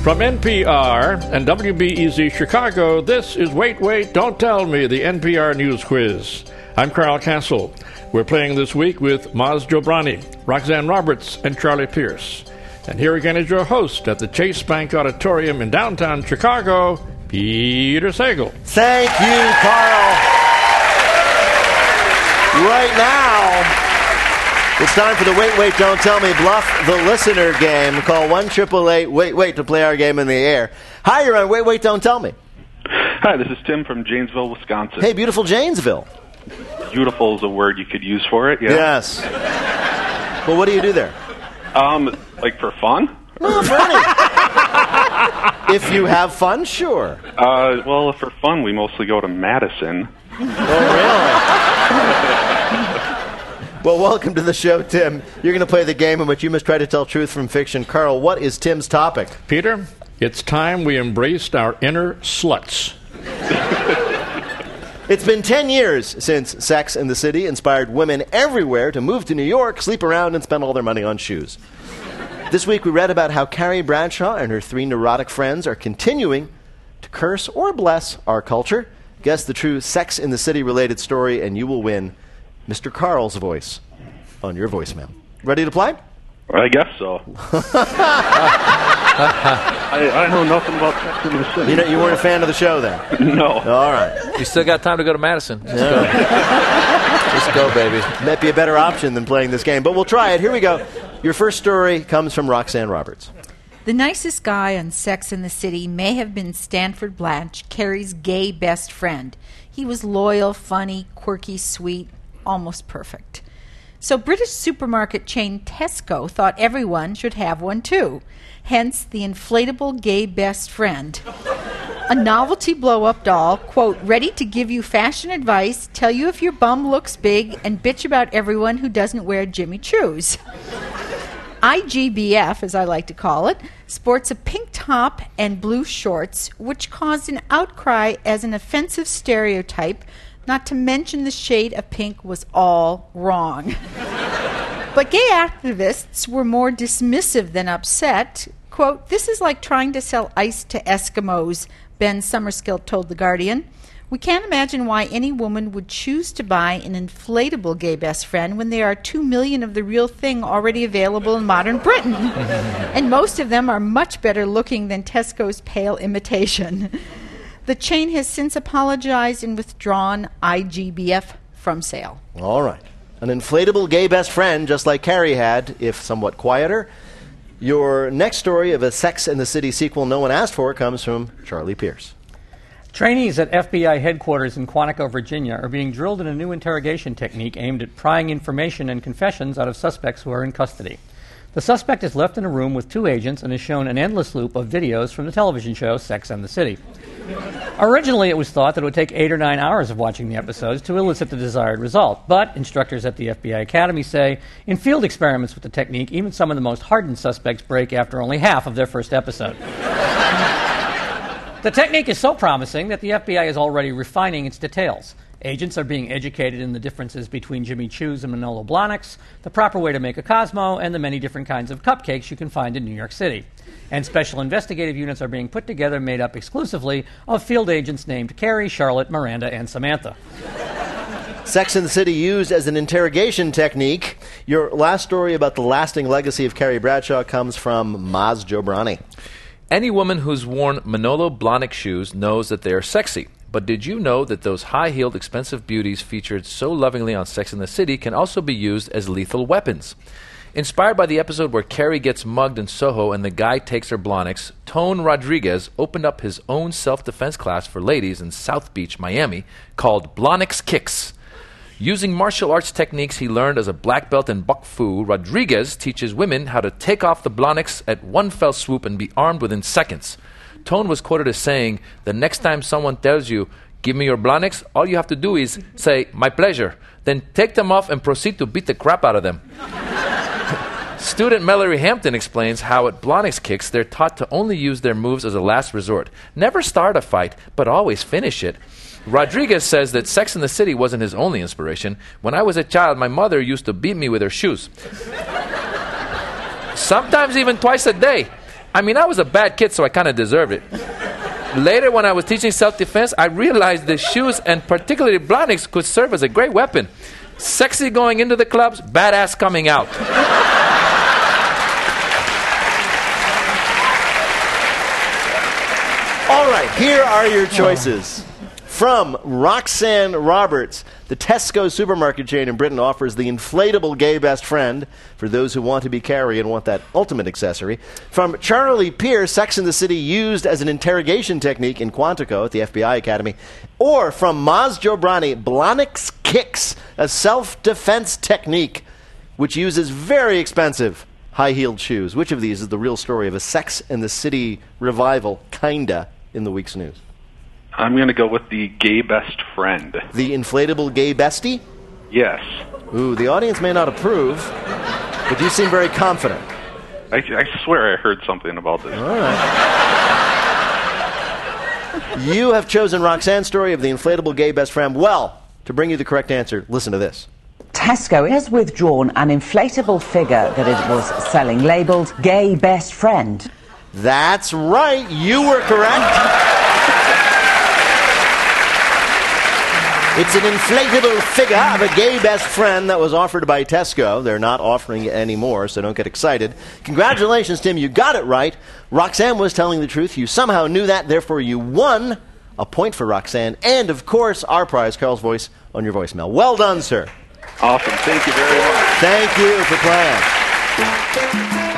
From NPR and WBEZ Chicago, this is Wait, Wait, Don't Tell Me, the NPR News Quiz. I'm Carl Castle. We're playing this week with Maz Jobrani, Roxanne Roberts, and Charlie Pierce. And here again is your host at the Chase Bank Auditorium in downtown Chicago, Peter Sagal. Thank you, Carl. Right now, it's time for the Wait, Wait, Don't Tell Me Bluff the Listener game. Call 1-888-WAIT-WAIT to play our game in the air. Hi, you're on Wait, Wait, Don't Tell Me. Hi, this is Tim from Janesville, Wisconsin. Hey, beautiful Janesville. Beautiful is a word you could use for it, yeah. Yes. Well, what do you do there? Like for fun? No, for any. If you have fun, sure. Well, for fun, we mostly go to Madison. Oh, really? Well, welcome to the show, Tim. You're going to play the game in which you must try to tell truth from fiction. Carl, what is Tim's topic? Peter, it's time we embraced our inner sluts. It's been 10 years since Sex and the City inspired women everywhere to move to New York, sleep around, and spend all their money on shoes. This week we read about how Carrie Bradshaw and her 3 neurotic friends are continuing to curse or bless our culture. Guess the true Sex in the City related story, and you will win Mr. Carl's voice on your voicemail. Ready to play? I guess so. I know nothing about Sex in the City. You weren't a fan of the show then? No. All right. You still got time to go to Madison. Just go, baby. Might be a better option than playing this game, but we'll try it. Here we go. Your first story comes from Roxanne Roberts. The nicest guy on Sex and the City may have been Stanford Blanche, Carrie's gay best friend. He was loyal, funny, quirky, sweet, almost perfect. So British supermarket chain Tesco thought everyone should have one too. Hence the inflatable gay best friend. A novelty blow-up doll, quote, ready to give you fashion advice, tell you if your bum looks big, and bitch about everyone who doesn't wear Jimmy Choos. IGBF, as I like to call it, sports a pink top and blue shorts, which caused an outcry as an offensive stereotype, not to mention the shade of pink was all wrong. But gay activists were more dismissive than upset. Quote, this is like trying to sell ice to Eskimos, Ben Summerskill told The Guardian. We can't imagine why any woman would choose to buy an inflatable gay best friend when there are 2 million of the real thing already available in modern Britain. And most of them are much better looking than Tesco's pale imitation. The chain has since apologized and withdrawn IGBF from sale. All right. An inflatable gay best friend, just like Carrie had, if somewhat quieter. Your next story of a Sex and the City sequel no one asked for comes from Charlie Pierce. Trainees at FBI headquarters in Quantico, Virginia, are being drilled in a new interrogation technique aimed at prying information and confessions out of suspects who are in custody. The suspect is left in a room with 2 agents and is shown an endless loop of videos from the television show Sex and the City. Originally, it was thought that it would take 8 or 9 hours of watching the episodes to elicit the desired result. But instructors at the FBI Academy say in field experiments with the technique, even some of the most hardened suspects break after only half of their first episode. The technique is so promising that the FBI is already refining its details. Agents are being educated in the differences between Jimmy Choos and Manolo Blahniks, the proper way to make a Cosmo, and the many different kinds of cupcakes you can find in New York City. And special investigative units are being put together made up exclusively of field agents named Carrie, Charlotte, Miranda, and Samantha. Sex and the City used as an interrogation technique. Your last story about the lasting legacy of Carrie Bradshaw comes from Maz Jobrani. Any woman who's worn Manolo Blahnik shoes knows that they are sexy. But did you know that those high-heeled, expensive beauties featured so lovingly on Sex and the City can also be used as lethal weapons? Inspired by the episode where Carrie gets mugged in Soho and the guy takes her Blahniks, Tone Rodriguez opened up his own self-defense class for ladies in South Beach, Miami, called Blahniks Kicks. Using martial arts techniques he learned as a black belt in Bok Fu, Rodriguez teaches women how to take off the Blahniks at one fell swoop and be armed within seconds. Tone was quoted as saying, the next time someone tells you, give me your Blahniks, all you have to do is say, my pleasure. Then take them off and proceed to beat the crap out of them. Student Mallory Hampton explains how at Blahniks Kicks they're taught to only use their moves as a last resort. Never start a fight, but always finish it. Rodriguez says that Sex and the City wasn't his only inspiration. When I was a child, my mother used to beat me with her shoes. Sometimes even twice a day. I mean, I was a bad kid, so I kind of deserved it. Later, when I was teaching self-defense, I realized that shoes, and particularly Blahniks, could serve as a great weapon. Sexy going into the clubs, badass coming out. All right, here are your choices. From Roxanne Roberts, the Tesco supermarket chain in Britain offers the inflatable gay best friend for those who want to be Carrie and want that ultimate accessory. From Charlie Pierce, Sex and the City used as an interrogation technique in Quantico at the FBI Academy. Or from Maz Jobrani, Blahniks Kicks, a self-defense technique which uses very expensive high-heeled shoes. Which of these is the real story of a Sex and the City revival, kinda, in the week's news? I'm going to go with the gay best friend. The inflatable gay bestie? Yes. Ooh, the audience may not approve, but you seem very confident. I swear I heard something about this. All right. You have chosen Roxanne's story of the inflatable gay best friend. Well, to bring you the correct answer, listen to this. Tesco has withdrawn an inflatable figure that it was selling labelled Gay Best Friend. That's right. You were correct. It's an inflatable figure of a gay best friend that was offered by Tesco. They're not offering it anymore, so don't get excited. Congratulations, Tim. You got it right. Roxanne was telling the truth. You somehow knew that. Therefore, you won a point for Roxanne. And, of course, our prize, Carl's voice on your voicemail. Well done, sir. Awesome. Thank you very much. Thank you for playing.